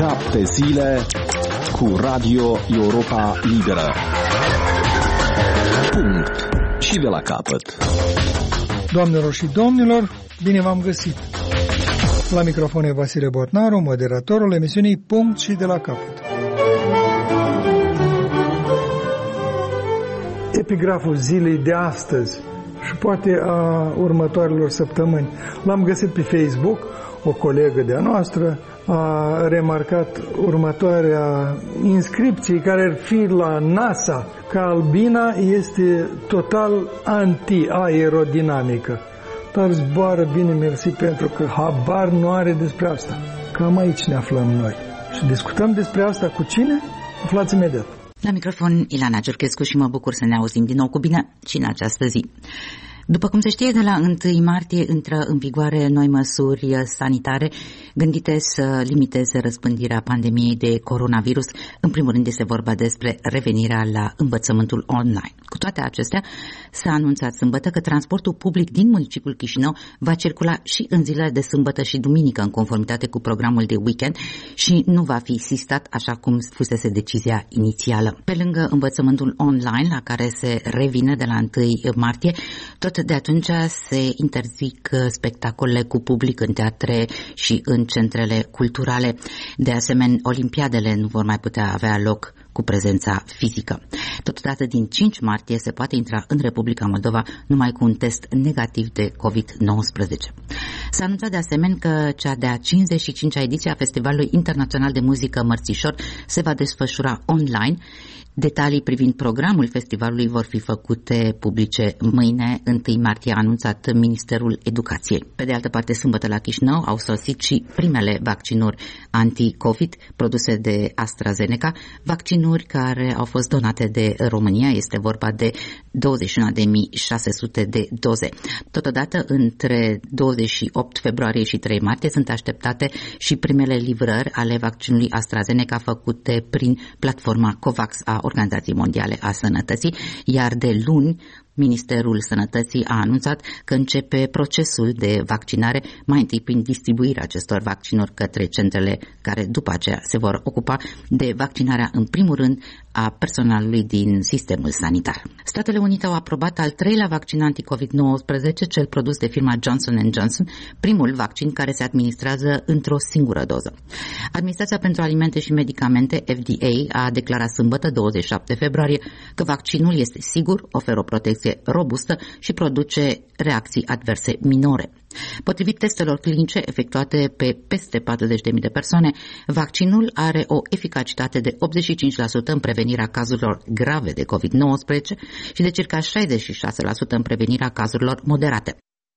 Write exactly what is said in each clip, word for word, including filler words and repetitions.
Șapte zile cu Radio Europa Liberă. Punct. Și de la capăt. Doamnelor și domnilor, bine v-am găsit. La microfon e Vasile Botnaru, moderatorul emisiunii Punct și de la capăt. Epigraful zilei de astăzi și poate a următoarelor săptămâni. L-am găsit pe Facebook, o colegă de-a noastră a remarcat următoarea inscripție care ar fi la NASA, că albina este total anti-aerodinamică. Dar zboară bine, mersi, pentru că habar nu are despre asta. Cam aici ne aflăm noi. Și discutăm despre asta cu cine? Aflați imediat. La microfon Ilana Giurchescu și mă bucur să ne auzim din nou cu bine și în această zi. După cum se știe, de la întâi martie intră în vigoare noi măsuri sanitare gândite să limiteze răspândirea pandemiei de coronavirus. În primul rând este vorba despre revenirea la învățământul online. Cu toate acestea, s-a anunțat sâmbătă că transportul public din municipiul Chișinău va circula și în zilele de sâmbătă și duminică în conformitate cu programul de weekend și nu va fi sistat așa cum fusese decizia inițială. Pe lângă învățământul online, la care se revine de la întâi martie, tot de atunci se interzic spectacolele cu public în teatre și în centrele culturale. De asemenea, olimpiadele nu vor mai putea avea loc cu prezența fizică. Totodată, din cinci martie se poate intra în Republica Moldova numai cu un test negativ de covid nouăsprezece. S-a anunțat de asemenea că cea de-a cincizeci și cincea ediție a Festivalului Internațional de Muzică Mărțișor se va desfășura online. Detalii privind programul festivalului vor fi făcute publice mâine, întâi martie, a anunțat Ministerul Educației. Pe de altă parte, sâmbătă la Chișinău au sosit și primele vaccinuri anti-COVID produse de AstraZeneca, vaccinuri care au fost donate de România. Este vorba de douăzeci și unu de mii șase sute de doze. Totodată, între douăzeci și opt februarie și trei martie sunt așteptate și primele livrări ale vaccinului AstraZeneca făcute prin platforma COVAX a Organizației Mondiale a Sănătății, iar de luni Ministerul Sănătății a anunțat că începe procesul de vaccinare, mai întâi prin distribuirea acestor vaccinuri către centrele care după aceea se vor ocupa de vaccinarea în primul rând a personalului din sistemul sanitar. Statele Unite au aprobat al treilea vaccin anti-covid nouăsprezece, cel produs de firma Johnson and Johnson, primul vaccin care se administrează într-o singură doză. Administrația pentru Alimente și Medicamente, F D A, a declarat sâmbătă, douăzeci și șapte februarie, că vaccinul este sigur, oferă o protecție robustă și produce reacții adverse minore. Potrivit testelor clinice efectuate pe peste patruzeci de mii de persoane, vaccinul are o eficacitate de optzeci și cinci la sută în prevenirea cazurilor grave de covid nouăsprezece și de circa șaizeci și șase la sută în prevenirea cazurilor moderate.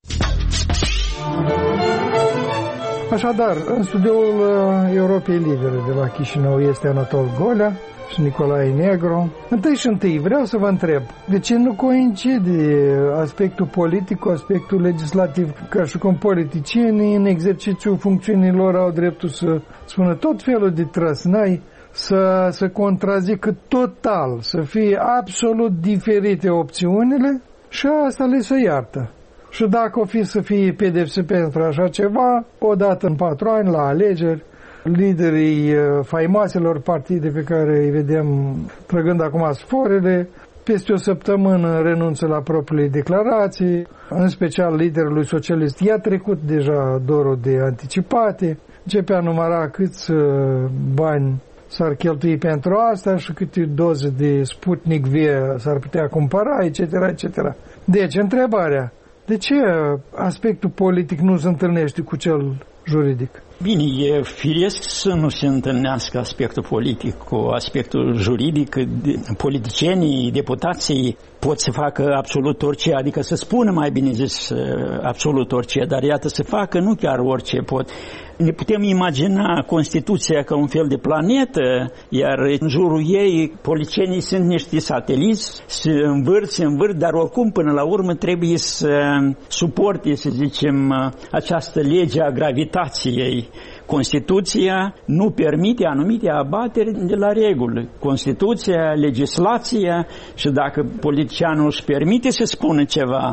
Așadar, în studioul Europei Libere de la Chișinău este Anatol Golea și Nicolae Negru. Întâi și întâi vreau să vă întreb, de ce nu coincide aspectul politic cu aspectul legislativ, ca și cum politicienii în exercițiul funcțiunilor au dreptul să spună tot felul de trăsnai, să, să contrazică total, să fie absolut diferite opțiunile și asta le se iartă. Și dacă o fi să fie pedepse pentru așa ceva, odată în patru ani la alegeri, liderii faimoaselor partide pe care îi vedem trăgând acum sforele, peste o săptămână renunță la propriile declarații, în special liderului socialist i-a trecut deja dorul de anticipate, începe a număra câți bani s-ar cheltui pentru asta și câte doze de Sputnik V s-ar putea cumpăra, et cetera, et cetera. Deci, întrebarea, de ce aspectul politic nu se întâlnește cu cel juridic? Bine, e firesc să nu se întâlnească aspectul politic cu aspectul juridic. Politicienii, deputații pot să facă absolut orice, adică să spună, mai bine zis, absolut orice, dar iată să facă nu chiar orice pot. Ne putem imagina Constituția ca un fel de planetă, iar în jurul ei politicienii sunt niște sateliți, se învârt, se învârt, dar oricum până la urmă trebuie să suporte, să zicem, această lege a gravitației. Constituția nu permite anumite abateri de la regulă. Constituția, legislația, și dacă politicianul își permite să spună ceva,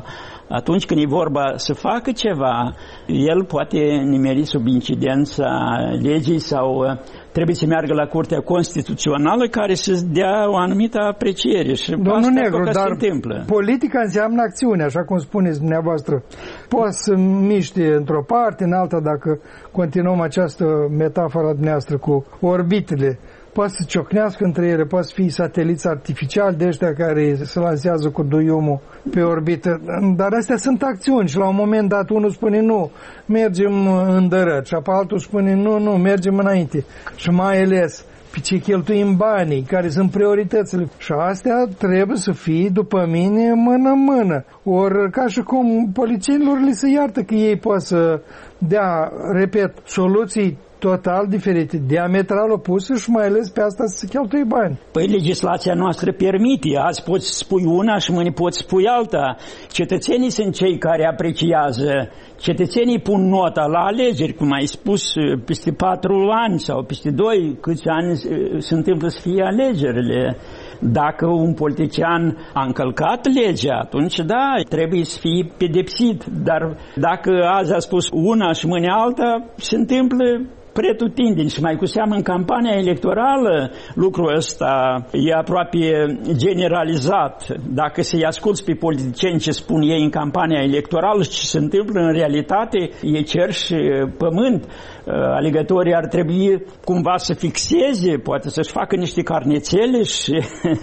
Atunci când e vorba să facă ceva, el poate nimeri sub incidența legii sau trebuie să meargă la Curtea Constituțională care să dea o anumită apreciere. Și Domnul Negru, dar se întâmplă. Politica înseamnă acțiune, așa cum spuneți dumneavoastră. Poți să miște într-o parte, în alta, dacă continuăm această metaforă dumneavoastră cu orbitele. Poate să ciocnească între ele, poate să fie sateliți artificiali de ăștia care se lansează cu duiumul pe orbită, dar astea sunt acțiuni și la un moment dat unul spune nu, mergem în dărăt și apoi altul spune nu, nu, mergem înainte și mai ales pe ce cheltuim banii, care sunt prioritățile. Și astea trebuie să fie, după mine, mână-mână. Ori ca și cum polițienilor li se iartă că ei pot să dea, repet, soluții total diferite, diametral opuse și mai ales pe asta să se cheltuie bani. Păi legislația noastră permite. Azi poți spui una și mâine poți spui alta. Cetățenii sunt cei care apreciază. Cetățenii pun nota la alegeri, cum ai spus, peste patru ani sau peste doi, câți ani se întâmplă să fie alegerile. Dacă un politician a încălcat legea, atunci da, trebuie să fie pedepsit. Dar dacă azi a spus una și mâine alta, se întâmplă pretutindeni și mai cu seamă în campania electorală lucrul ăsta e aproape generalizat. Dacă să-i asculți pe politicieni ce spun ei în campania electorală și ce se întâmplă în realitate, ei cer și pământ. Alegătorii ar trebui cumva să fixeze, poate să-și facă niște carnețele și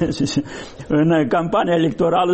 în campania electorală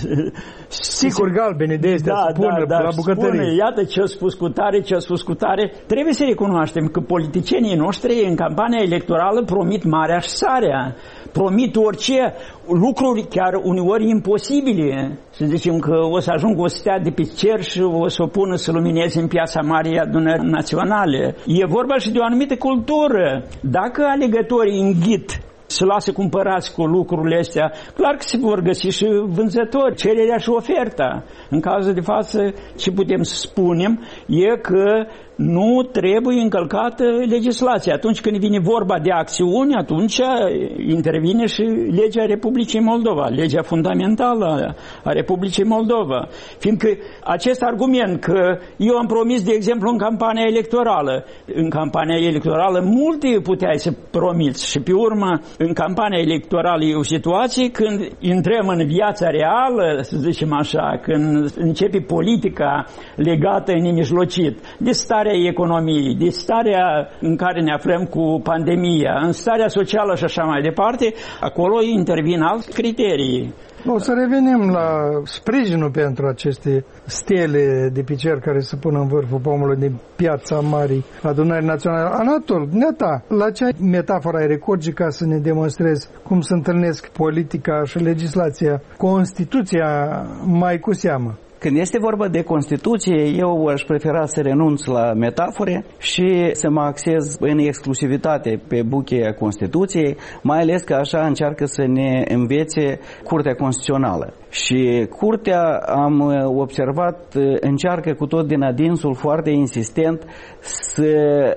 sigur galbene de astea da, să pună da, da, la bucătărie. Spune, iată ce a spus cu tare, ce a spus cu tare. Trebuie să recunoaștem că politicienii noștri în campania electorală promit marea și sarea. Promit orice lucruri chiar uneori imposibile. Să zicem că o să ajungă o stea de pe cer și o să o pună să lumineze în Piața Marii Adunării Naționale. E vorba și de o anumită cultură. Dacă alegătorii înghit să lasă cumpărați cu lucrurile astea, clar că se vor găsi și vânzători, cererea și oferta. În cazul de față, ce putem să spunem e că nu trebuie încălcată legislația. Atunci când vine vorba de acțiuni, atunci intervine și legea Republicii Moldova, legea fundamentală a Republicii Moldova. Fiindcă acest argument că eu am promis, de exemplu, în campania electorală, în campania electorală multe puteai să promiți și pe urmă, în campania electorală e o situație când intrăm în viața reală, să zicem așa, când începe politica legată în nemijlocit de stare economiei, de starea în care ne aflăm cu pandemia, în starea socială și așa mai departe, acolo intervin alte criterii. O să revenim la sprijinul pentru aceste stele de pe cer care se pun în vârful pomului din Piața Marii Adunării Naționale. Anatol, neta, la ce metafora ai recurge ca să ne demonstrezi cum se întâlnesc politica și legislația, Constituția mai cu seamă? Când este vorba de Constituție, eu aș prefera să renunț la metafore și să mă axez în exclusivitate pe bucheia Constituției, mai ales că așa încearcă să ne învețe Curtea Constituțională. Și Curtea, am observat, încearcă cu tot din adinsul foarte insistent să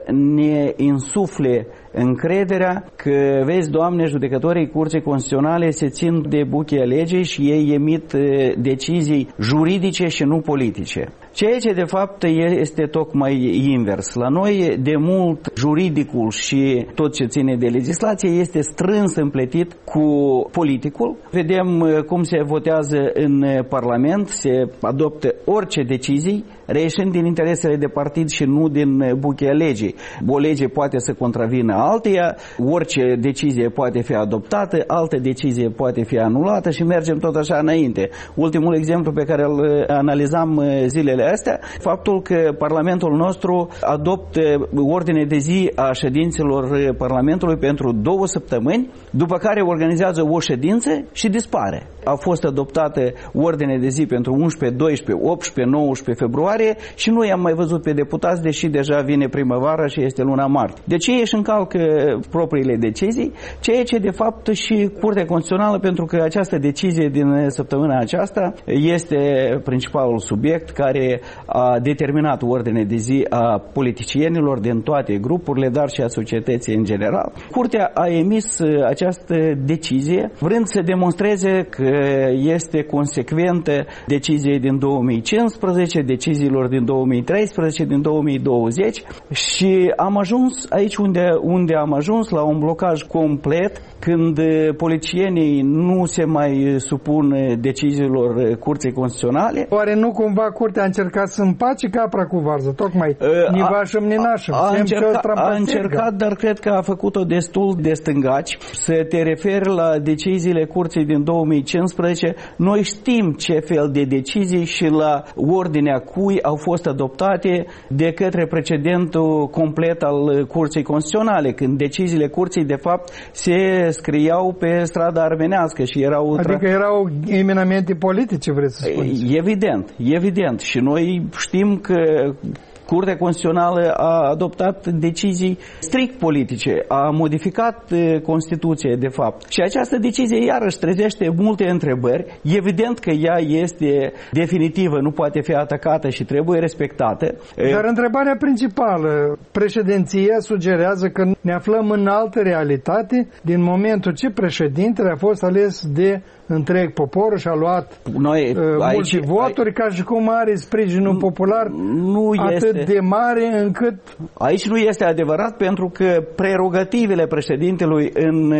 ne insufle încrederea că, vezi, Doamne, judecătorii Curții Constituționale se țin de bucheia legii și ei emit decizii juridice și nu politice. Ceea ce de fapt este tocmai invers. La noi de mult juridicul și tot ce ține de legislație este strâns împletit cu politicul. Vedem cum se votează în Parlament, se adoptă orice decizii reieșind din interesele de partid și nu din bucheia legii. O lege poate să contravină alteia, orice decizie poate fi adoptată, altă decizie poate fi anulată și mergem tot așa înainte. Ultimul exemplu pe care îl analizam zilele astea, faptul că Parlamentul nostru adoptă ordine de zi a ședințelor Parlamentului pentru două săptămâni, după care organizează o ședință și dispare. A fost adoptată ordine de zi pentru unsprezece, doisprezece, optsprezece, nouăsprezece februarie și nu i-am mai văzut pe deputați, deși deja vine primăvara și este luna martie. De ce își încalcă propriile decizii? Ceea ce de fapt și Curtea Constituțională, pentru că această decizie din săptămâna aceasta este principalul subiect care a determinat ordine de zi a politicienilor din toate grupurile, dar și a societății în general. Curtea a emis această decizie vrând să demonstreze că este consecventă deciziei din două mii cincisprezece, deciziilor din două mii treisprezece, din două mii douăzeci și am ajuns aici unde, unde am ajuns, la un blocaj complet, când politicienii nu se mai supun deciziilor Curții Constituționale. Oare nu cumva Curtea a încercat să împace capra cu varză, tocmai nivașăm, ninașăm? A, a, încerca, a încercat, dar cred că a făcut-o destul de stângaci. Să te referi la deciziile Curții din două mii cincisprezece, noi știm ce fel de decizii și la ordinea cui au fost adoptate de către precedentul complet al Curții Constituționale, când deciziile Curții de fapt se scriau pe strada armenească și erau... Adică erau eminamente politice, vreți să spuneți? Evident, evident. Și noi știm că Curtea Constituțională a adoptat decizii strict politice, a modificat Constituția, de fapt. Și această decizie iarăși trezește multe întrebări. Evident că ea este definitivă, nu poate fi atacată și trebuie respectată. Dar întrebarea principală, președinția sugerează că ne aflăm în altă realitate din momentul ce președintele a fost ales de întreg poporul și a luat Noi, uh, aici, mulți voturi, ai... ca și cum are sprijinul popular nu atât este. de mare încât... Aici nu este adevărat, pentru că prerogativele președintelui în...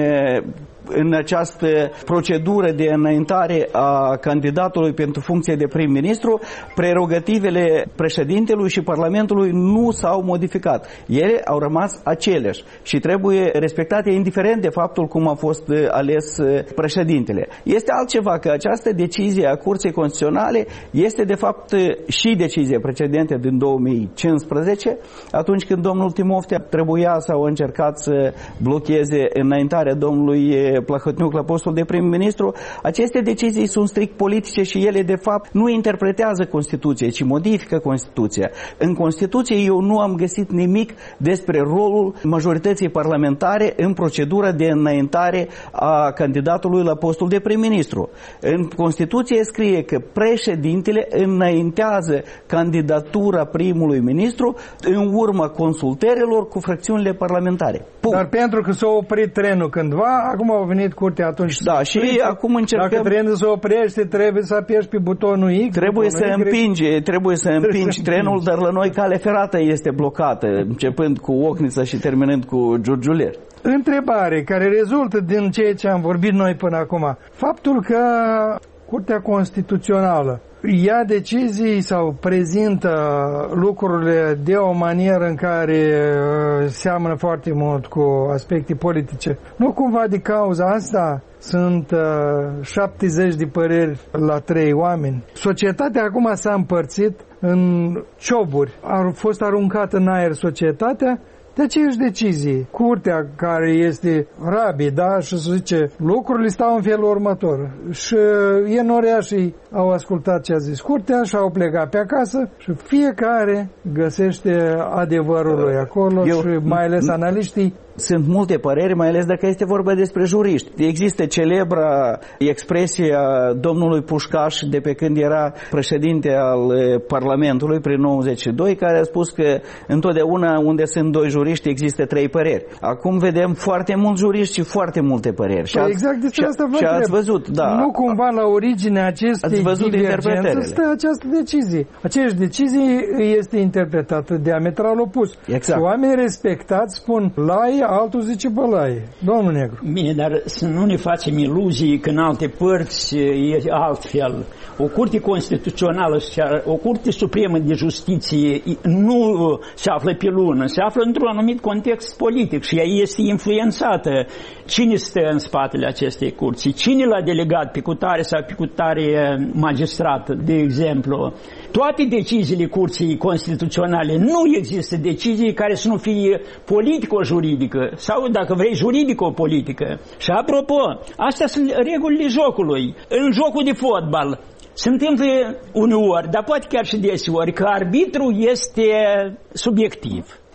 în această procedură de înaintare a candidatului pentru funcție de prim-ministru, prerogativele președintelui și Parlamentului nu s-au modificat. Ele au rămas aceleași și trebuie respectate indiferent de faptul cum a fost ales președintele. Este altceva, că această decizie a Curții Constituționale este de fapt și decizie precedentă din două mii cincisprezece, atunci când domnul Timofte trebuia sau a încercat să blocheze înaintarea domnului Plahotniuc la postul de prim-ministru. Aceste decizii sunt strict politice și ele de fapt nu interpretează Constituția, ci modifică Constituția. În Constituție eu nu am găsit nimic despre rolul majorității parlamentare în procedura de înaintare a candidatului la postul de prim-ministru. În Constituție scrie că președintele înaintează candidatura primului ministru în urma consultărilor cu fracțiunile parlamentare. Punct. Dar pentru că s-a oprit trenul cândva, acum au venit Curtea atunci. Da, și prinse. Acum încercăm... Dacă trenul se oprește, trebuie să apeși pe butonul X. Trebuie să Y. împingi, trebuie să împingi trenul, dar la noi calea ferată este blocată, începând cu Ochnița și terminând cu Giurgiuler. Întrebare care rezultă din ceea ce am vorbit noi până acum. Faptul că Curtea Constituțională ia decizii sau prezintă lucrurile de o manieră în care seamănă foarte mult cu aspecte politice. Nu cumva de cauza asta sunt uh, șaptezeci de păreri la trei oameni. Societatea acum s-a împărțit în cioburi. A fost aruncată în aer societatea de aceeași decizie. Curtea, care este rabi, da, și să zice, lucrurile stau în felul următor. Și enoreașii au ascultat ce a zis Curtea și au plecat pe acasă și fiecare găsește adevărul lui acolo. Eu, și mai ales analiștii. Sunt multe păreri, mai ales dacă este vorba despre juriști. Există celebra expresie a domnului Pușcaș de pe când era președinte al Parlamentului prin nouăzeci și doi, care a spus că întotdeauna unde sunt doi juriști există trei păreri. Acum vedem foarte mulți juriști și foarte multe păreri. Păi exact despre asta vă și ați văzut, da. Nu cumva la originea acestei divergențe stă această decizie. Aceeași decizie este interpretată diametral opus. Exact. Și oamenii respectați spun laie, altul zice bălaie. Domnul Negru. Bine, dar să nu ne facem iluzii că în alte părți e altfel. O curte constituțională, o curte supremă de justiție nu se află pe lună, se află într-un anumit context politic și ea este influențată. Cine stă în spatele acestei curți? Cine l-a delegat pe cutare sau pe cutare magistrat, de exemplu? Toate deciziile Curții Constituționale, nu există decizii care să nu fie politico-juridică sau, dacă vrei, juridico-politică. Și apropo, astea sunt regulile jocului. În jocul de fotbal se întâmplă uneori, dar poate chiar și deseori, că arbitru este subiectiv.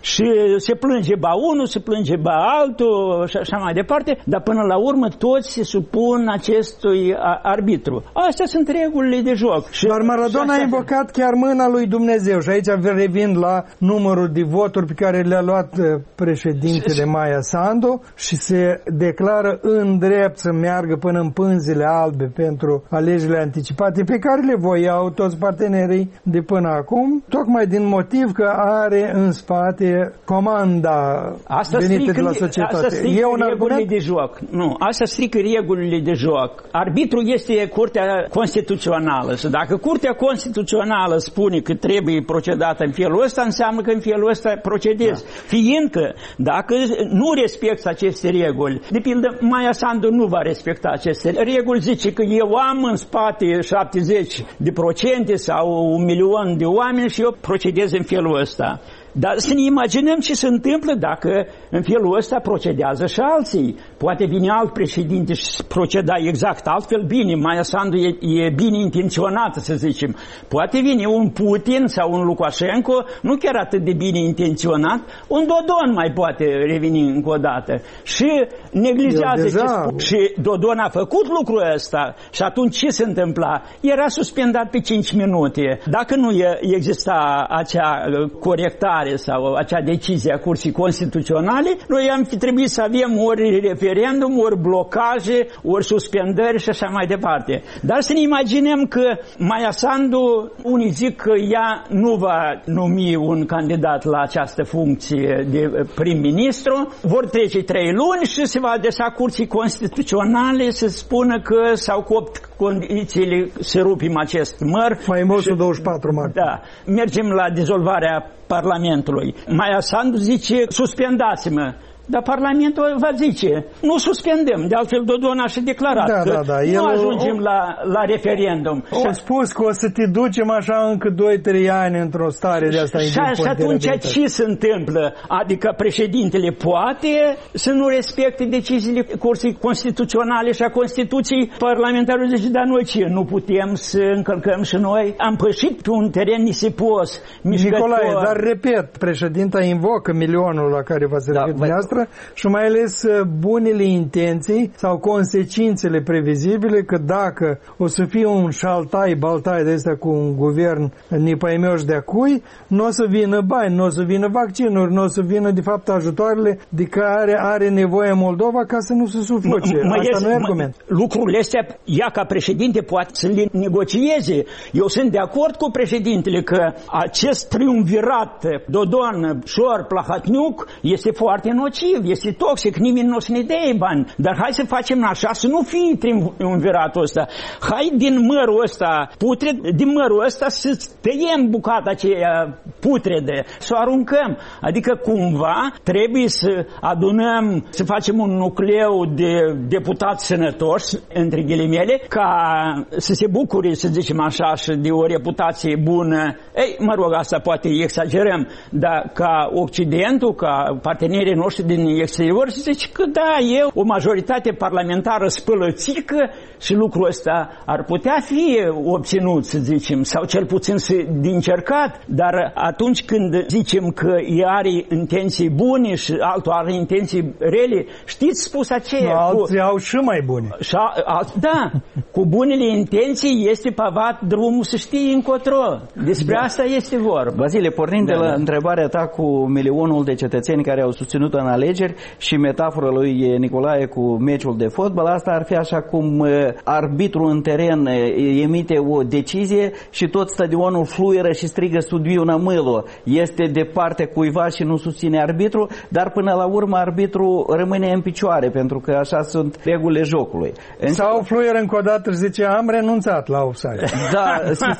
și se plânge ba unul, se plânge ba altul și așa mai departe, dar până la urmă toți se supun acestui arbitru. Astea sunt regulile de joc. Și dar Maradona a invocat chiar mâna lui Dumnezeu și aici revin la numărul de voturi pe care le-a luat președintele Maia Sandu și se declară în drept să meargă până în pânzele albe pentru alegerile anticipate pe care le voiau toți partenerii de până acum, tocmai din motiv că are în spate comanda asta venită strică, de la societate. Asta strică e un regulile argument? de joc. Nu, asta strică regulile de joc. Arbitrul este Curtea Constituțională și dacă Curtea Constituțională spune că trebuie procedată în felul ăsta, înseamnă că în felul ăsta procedezi. Da. Fiindcă dacă nu respecti aceste reguli, de pildă Maia Sandu nu va respecta aceste reguli, zice că eu am în spate șaptezeci de procente sau un milion de oameni și eu procedez în felul ăsta. Dar să ne imaginăm ce se întâmplă dacă în felul ăsta procedează și alții. Poate vine alt președinte și proceda exact altfel bine. Maia Sandu e, e bine intenționată, să zicem. Poate vine un Putin sau un Lukashenko, nu chiar atât de bine intenționat, un Dodon mai poate reveni încă o dată. Și neglijează ce spune. Și Dodon a făcut lucrul ăsta și atunci ce se întâmpla? Era suspendat pe cinci minute. Dacă nu exista acea corectare sau acea decizie a Curții Constituționale, noi am fi trebuit să avem ori referendum, ori blocaje, ori suspendări și așa mai departe. Dar să ne imaginăm că Maia Sandu, unii zic că ea nu va numi un candidat la această funcție de prim-ministru, vor trece trei luni și se va adresa Curții Constituționale să spună că s-au copt condițiile să rupim acest măr. Faimosul douăzeci și patru martie. Da. Mergem la dizolvarea Parlamentului. Maia Sandu zice, suspendați-mă. Dar Parlamentul va zice, nu suspendăm. De altfel, Dodon a și declarat da, că da, da. nu El ajungem o, la, la referendum. Au spus că o să te ducem așa încă doi trei ani într-o stare de asta. Și, și atunci ce se întâmplă? Adică președintele poate să nu respecte deciziile Curții Constituționale și a Constituției. Parlamentarul zice, dar noi ce? Nu putem să încălcăm și noi? Am pășit pe un teren nisipos, mișcător. Nicolae, dar repet, președinta invocă milionul la care v-ați referit da, dumneavoastră și mai ales bunele intenții sau consecințele previzibile că dacă o să fie un șaltai-baltai de astea cu un guvern nipaimioș de acui, nu o să vină bani, nu o să vină vaccinuri, nu o să vină de fapt ajutoarele de care are nevoie Moldova ca să nu se sufoce. M- Asta este, nu e argument. Lucrurile astea, ea ca președinte poate să le negocieze. Eu sunt de acord cu președintele că acest triumvirat Dodon, Șor, Plahatniuc este foarte nociv, este toxic, nimeni nu o să ne dea bani. Dar hai să facem așa, să nu fie triumviratul ăsta. Hai din mărul ăsta putred, din mărul ăsta să tăiem bucata aceea putrede, să o aruncăm. Adică cumva trebuie să adunăm, să facem un nucleu de deputați sănătoși, între ghilimele, ca să se bucure, să zicem așa, și de o reputație bună. Ei, mă rog, asta poate exagerăm, dar ca Occidentul, ca partenerii noștri din exterior, se zice că da, e o majoritate parlamentară spălățică și lucrul ăsta ar putea fi obținut, să zicem, sau cel puțin să de încercat, dar atunci când zicem că ea are intenții bune și altul are intenții rele, știți spus aceea? No, alții cu... au și mai bune. Și a, a, da, cu bunele intenții este pavat drumul să știi încotro. Despre da. asta este vorba. Vasile, pornind da, de la da. întrebarea ta cu milionul de cetățeni care au susținut în alegeri și metafora lui Nicolae cu meciul de fotbal, asta ar fi așa cum arbitrul în teren emite o decizie și tot stadionul fluieră și strigă studiul mâlo. Este de partea cuiva și nu susține arbitru, dar până la urmă arbitru rămâne în picioare, pentru că așa sunt regulile jocului. Sau fluieră încă o dată și zice, am renunțat la offside. Da,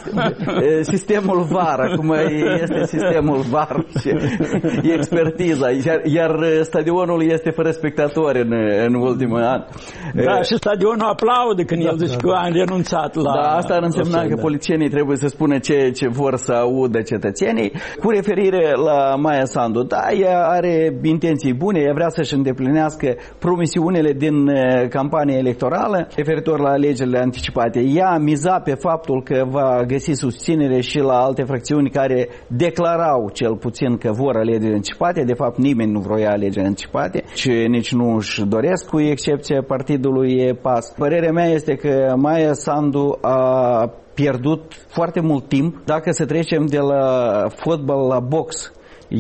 sistemul V A R, acum este sistemul V A R și expertiza, iar, iar stadionul este fără spectatori în, în ultimul an. Da, și stadionul aplaudă când da, el zice da, că a renunțat la... Da, asta ar însemna că polițienii trebuie să spună ce, ce vor să audă cetățenii. Cu referire la Maia Sandu, da, ea are intenții bune, ea vrea să-și îndeplinească promisiunile din campania electorală referitor la alegerile anticipate. Ea miza pe faptul că va găsi susținere și la alte fracțiuni care declarau cel puțin că vor alegeri anticipate. De fapt, nimeni nu vroia alegeri anticipate și nici nu își doresc, cu excepția partidului P A S. Părerea mea este că Maia Sandu a pierdut foarte mult timp. Dacă să trecem de la fotbal la box,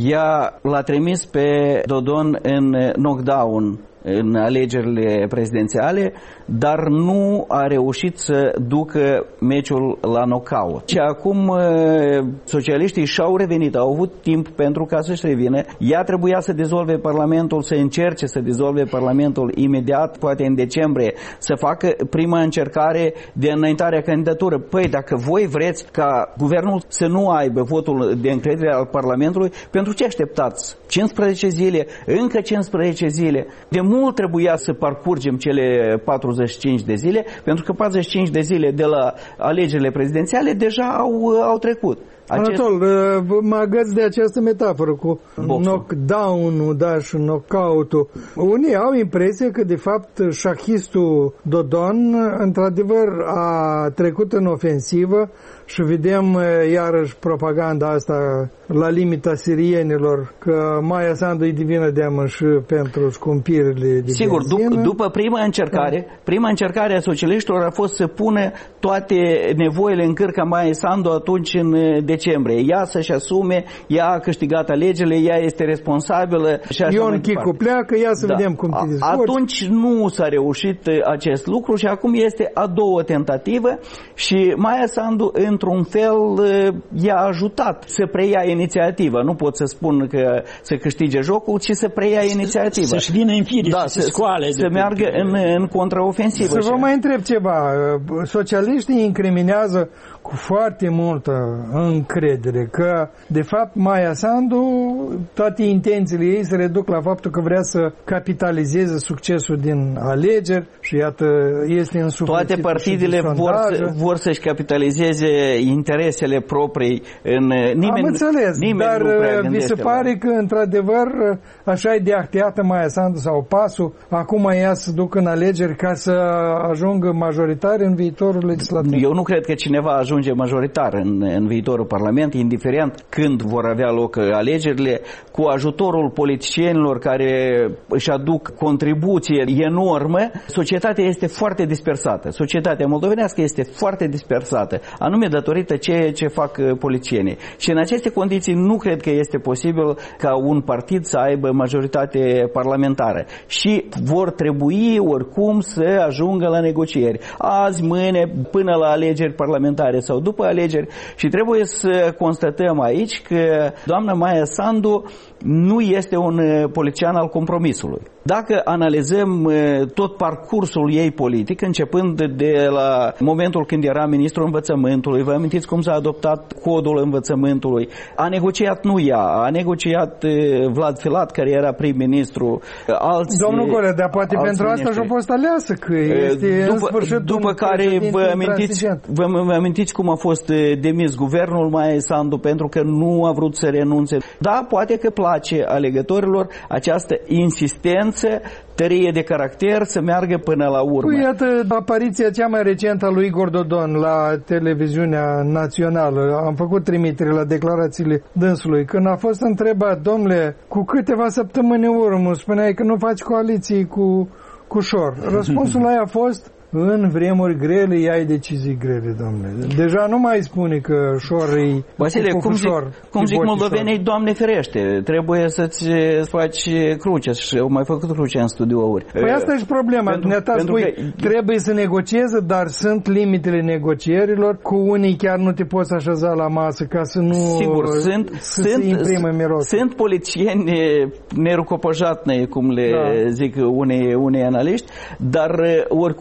ea l-a trimis pe Dodon în knockdown în alegerile prezidențiale, dar nu a reușit să ducă meciul la knockout. Și acum socialiștii și-au revenit, au avut timp pentru ca să-și revină. Ea trebuia să dizolve Parlamentul, să încerce să dizolve Parlamentul imediat, poate în decembrie, să facă prima încercare de înaintare a candidatură. Păi, dacă voi vreți ca guvernul să nu aibă votul de încredere al Parlamentului, pentru ce așteptați? cincisprezece zile, încă cincisprezece zile. De mult trebuia să parcurgem cele patruzeci și cinci de zile, pentru că patruzeci și cinci de zile de la alegerile prezidențiale deja au, au trecut. Acest... Anatol, mă agăț de această metaforă cu knockdown-ul, da, și knockout-ul. Unii au impresia că, de fapt, șahistul Dodon, într-adevăr, a trecut în ofensivă și vedem iarăși propaganda asta la limita sirienilor, că Maia Sandu e divină deamă și pentru scumpirile de Sigur, benzină. dup- după prima încercare, da. prima încercare a socialiștilor a fost să pună toate nevoile în cârca Maia Sandu atunci în decembrie. Ea să-și asume, ea a câștigat alegerile, ea este responsabilă. Și așa Ion Chicu pleacă, ia să da. vedem cum te descurci. Atunci nu s-a reușit acest lucru și acum este a doua tentativă și Maia Sandu, într-un fel, i-a ajutat să preia inițiativa. Nu pot să spun că să câștige jocul, ci să preia inițiativa. Să-și vină în fire, da, să se scoale. Să meargă în, în contraofensivă. Să vă mai întreb ceva. Socialiștii incriminează cu foarte multă încredere că, de fapt, Maia Sandu, toate intențiile ei se reduc la faptul că vrea să capitalizeze succesul din alegeri și, iată, este însuflețit. Toate partidele vor, să, vor să-și capitalizeze interesele proprii în... Nimeni, Am înțeles, nimeni dar nu vi se pare la... că, într-adevăr, așa e de actiată Maia Sandu sau Pasul, acum ea să duc în alegeri ca să ajungă majoritari în viitorul legislativ? Eu nu cred că cineva ajunge majoritar în, în viitorul Parlament, indiferent când vor avea loc alegerile, cu ajutorul politicienilor care își aduc contribuție enormă. Societatea este foarte dispersată. Societatea moldovenească este foarte dispersată, anume datorită ceea ce fac politicienii. Și în aceste condiții nu cred că este posibil ca un partid să aibă majoritate parlamentară. Și vor trebui oricum să ajungă la negocieri. Azi, mâine, până la alegeri parlamentare sau după alegeri. Și trebuie să constatăm aici că doamna Maia Sandu nu este un politician al compromisului. Dacă analizăm tot parcursul ei politic, începând de la momentul când era ministrul învățământului, vă amintiți cum s-a adoptat codul învățământului, a negociat nu ea, a negociat Vlad Filat, care era prim-ministru, alți... Domnul Golea, dar poate pentru asta și-a fost aleasă, că este după, în sfârșit după care vă amintiți, vă, vă amintiți cum a fost demis guvernul Maia Sandu pentru că nu a vrut să renunțe. Da, poate că place alegătorilor această insistență, tărie de caracter să meargă până la urmă. Păi, iată, apariția cea mai recentă a lui Igor Dodon la televiziunea națională. Am făcut trimitere la declarațiile dânsului. Când a fost întrebat, domnule, cu câteva săptămâni în urmă, spuneai că nu faci coaliții cu, cu Șor. Răspunsul la ea a fost: în vremuri grele, iai decizii grele, domnule. Deja nu mai spune că Șor e Vasile, cum zic, cum zic moldovenii, Doamne ferește, trebuie să-ți faci cruce și au mai făcut cruce în studiouri. Păi asta e problema. Pentru, pentru spui, că... trebuie să negocieze, dar sunt limitele negocierilor. Cu unii chiar nu te poți așeza la masă ca să nu Sigur, sunt, să sunt, se imprime miros. Sunt politicieni nerukopăjatne, cum le da. zic unei, unei analiști, dar oricum trebuie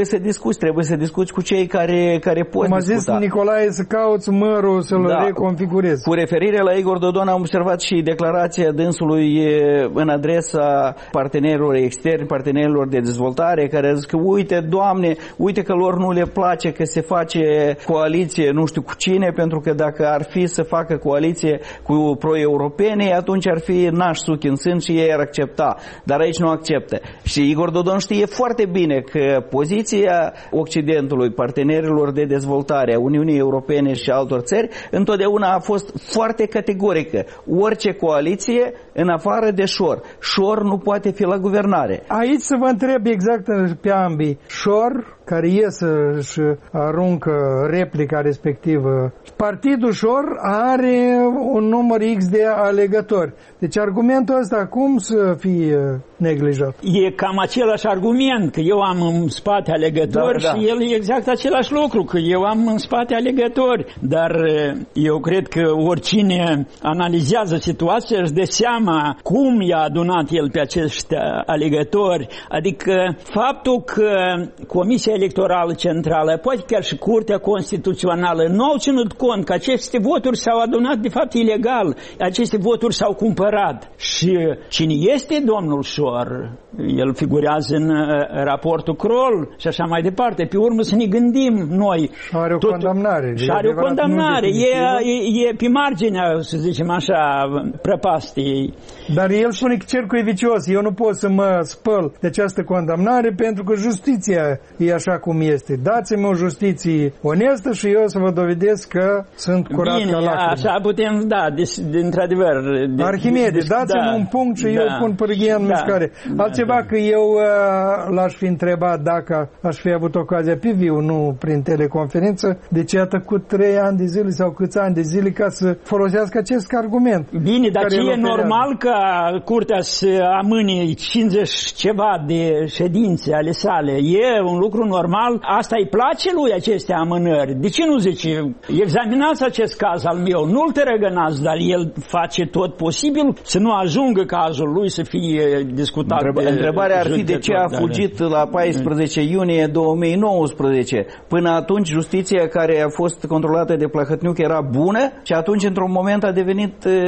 trebuie să discuți, trebuie să discuți cu cei care, care pot Cum a discuta. zis Nicolae, să cauți mărul, să-l Da. reconfigurezi. Cu referire la Igor Dodon am observat și declarația dânsului e, în adresa partenerilor externi, partenerilor de dezvoltare, care a zis că uite, Doamne, uite că lor nu le place că se face coaliție nu știu cu cine, pentru că dacă ar fi să facă coaliție cu pro-europene, atunci ar fi naș suchi în sân și ei ar accepta. Dar aici nu acceptă. Și Igor Dodon știe foarte bine că poziția Occidentului, partenerilor de dezvoltare a Uniunii Europene și altor țări, întotdeauna a fost foarte categorică. Orice coaliție, în afară de Șor. Șor nu poate fi la guvernare. Aici să vă întreb exact pe ambii. Șor, care iese și aruncă replica respectivă, Partidul Șor are un număr X de alegători. Deci argumentul ăsta cum să fie neglijat? E cam același argument, că eu am în spate alegători, da, da. Și el e exact același lucru, că eu am în spate alegători. Dar eu cred că oricine analizează situația își dă seama cum i-a adunat el pe acești alegători. Adică faptul că Comisia Electorală Centrală, poate chiar și Curtea Constituțională, nu au ținut cont că aceste voturi s-au adunat de fapt ilegal. Aceste voturi s-au cumpărat. Și cine este domnul Șor? El figurează în raportul Kroll și așa mai departe. Pe urmă să ne gândim noi. Și are o tot, condamnare. Și are o condamnare. E, e, e pe marginea, să zicem așa, prăpastiei. Dar el spune că cercul e vicios. Eu nu pot să mă spăl de această condamnare pentru că justiția e așa cum este. Dați-mi o justiție onestă și eu să vă dovedesc că sunt curat Bine, ca lacrimi. Așa putem, da, de, de, într-adevăr. De, Arhimede, de, dați-mi da, un punct și da, eu pun pârghia în da, mișcare. Da, Altceva da. că eu uh, l-aș fi întrebat dacă aș fi avut ocazia pe viu, nu prin teleconferință, de ce a tăcut trei ani de zile sau câți ani de zile ca să folosească acest argument. Bine, dar ce e normal ca Curtea să amâne cincizeci ceva de ședințe ale sale? E un lucru normal? Asta îi place lui, aceste amânări? De ce nu zice? Examinați acest caz al meu, nu-l tărăgănați, dar el face tot posibil să nu ajungă cazul lui să fie discutat. Întreba, întrebarea ar fi de ce a fugit la paisprezece iunie două mii nouăsprezece. Până atunci justiția care a fost controlată de Plahotniuc era bună și atunci într-un moment a devenit uh,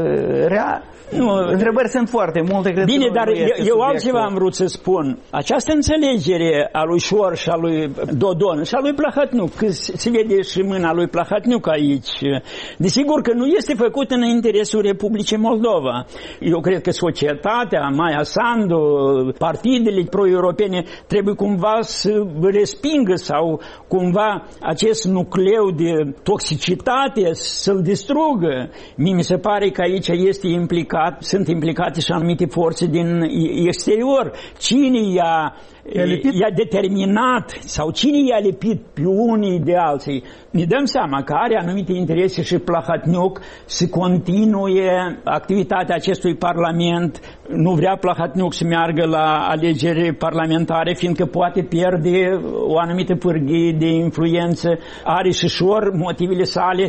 rea. Nu, întrebări sunt foarte multe. Cred bine, că dar eu, eu altceva subiectul. am vrut să spun. Această înțelegere a lui Șor și a lui Dodon și a lui Plahotniuc, că se vede și mâna lui Plahotniuc aici, desigur că nu este făcut în interesul Republicii Moldova. Eu cred că societatea, Maia Sandu, partidele pro-europene trebuie cumva să respingă sau cumva acest nucleu de toxicitate să-l distrugă. Mie mi se pare că aici este implicat, sunt implicate și anumite forțe din exterior. Cine i-a, i-a determinat sau cine i-a lipit pe unii de alții? Ne dăm seama că are anumite interese și Plahotniuc să continue activitatea acestui parlament. Nu vrea Plahotniuc să meargă la alegeri parlamentare, fiindcă poate pierde o anumită pârghie de influență. Are și Șor motivele sale.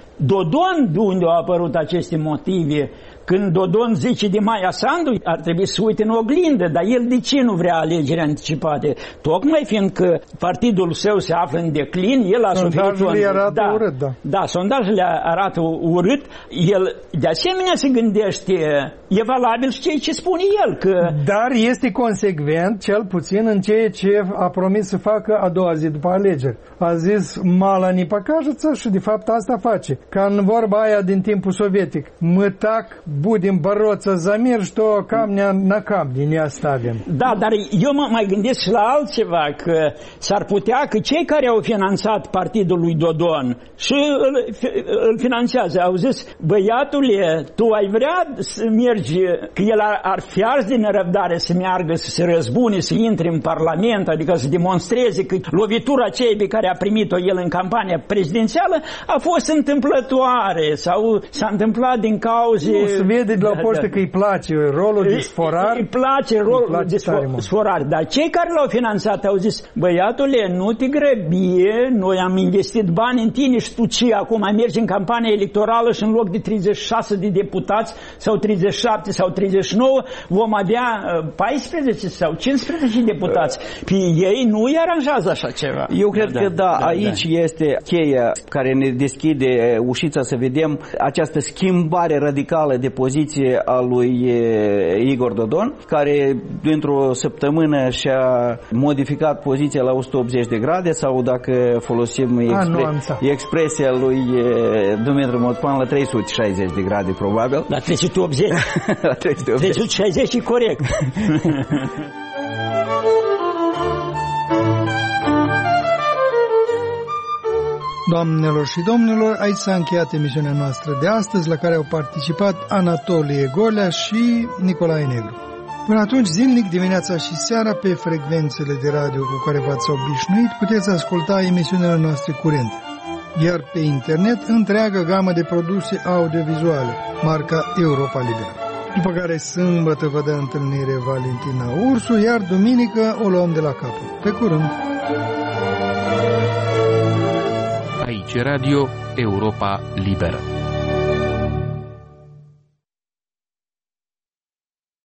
Dodon, de unde au apărut aceste motive? Când Dodon zice de Maia Sandu, ar trebui să uite în oglindă, dar el de ce nu vrea alegeri anticipate? Tocmai fiindcă partidul său se află în declin, el a suferit... Sondajele arată da, urât, da. Da, sondajele arată urât. El, de asemenea, se gândește, e valabil și ceea ce spune el, că... Dar este consecvent, cel puțin, în ceea ce a promis să facă a doua zi după alegeri. A zis mala ni pakažaca și, de fapt, asta face. Ca în vorba aia din timpul sovietic. Mă tac, budem băroță zamir, și to камня на камни не оставим. Da, dar eu mă mai gândesc și la altceva, că s-ar putea că cei care au finanțat partidul lui Dodon și îl, îl finanțează, au zis, băiatule, tu ai vrea să mergi, că el ar, ar fi ars de nerăbdare să meargă, să se răzbune, să intre în Parlament, adică să demonstreze că lovitura aceea pe care a primit-o el în campania prezidențială a fost întâmplătoare sau s-a întâmplat din cauze Se vede de la poștă că îi place rolul de sforar. Îi place rolul place de sforar. Dar cei care l-au finanțat au zis, băiatule, nu te grăbie, noi am investit bani în tine și tu ce, acum mai mergi în campanie electorală și în loc de treizeci și șase de deputați sau treizeci și șapte sau treizeci și nouă vom avea paisprezece sau cincisprezece deputați. Pe ei nu îi aranjează așa ceva. Eu cred da, că da, da aici da. este cheia care ne deschide ușița să vedem această schimbare radicală de poziție a lui Igor Dodon, care dintr-o săptămână și-a modificat poziția la o sută optzeci de grade sau dacă folosim expre- expresia lui Dumitru Moțpan la trei sute șaizeci de grade probabil. La trei sute optzeci. La trei sute optzeci. trei sute șaizeci e corect. Doamnelor și domnilor, aici s-a încheiat emisiunea noastră de astăzi, la care au participat Anatolie Golea și Nicolae Negru. Până atunci, zilnic, dimineața și seara, pe frecvențele de radio cu care v-ați obișnuit, puteți asculta emisiunile noastre curente. Iar pe internet, întreaga gamă de produse audiovizuale, marca Europa Liberă. După care sâmbătă vă dă întâlnire Valentina Ursu, iar duminică o luăm de la capăt. Pe curând! Aici Radio Europa Liberă.